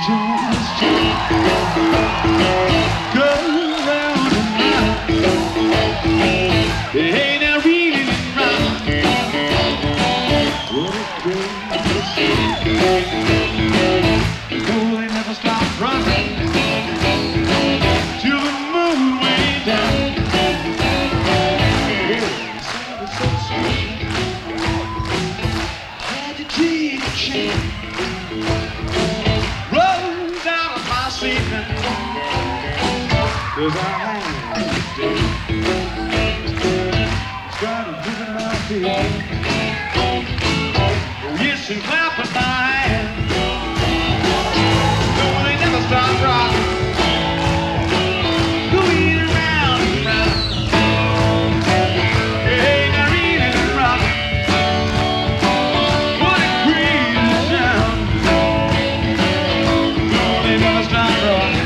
Cause I had to started moving my feet. Yes, and clapping my hands. No, they never stop rocking. Going around and round. Hey, now reading and rocking. What a crazy sound. No, they never stop rocking.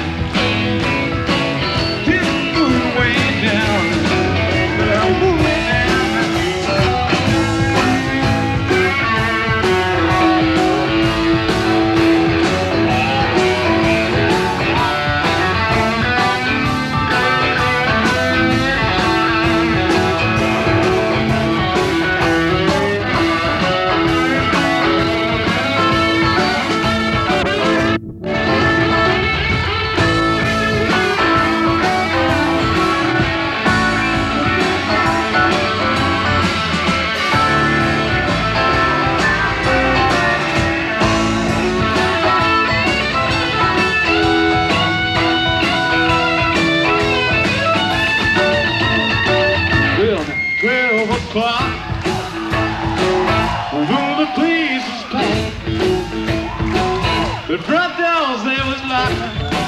Although the place was packed, the drop downs there was locked.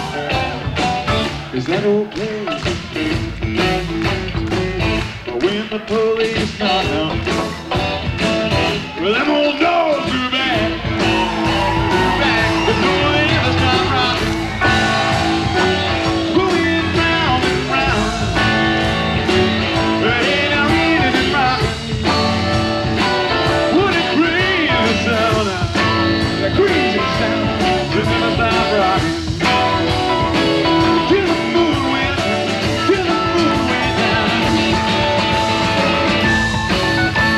Is that old place? But when the police knock out, well, them old dogs are back. Back, but no, they never stop rocking. Going round and round. Hey, now reading and rocking. Crazy sound, just never stop rocking. Till the moon went down.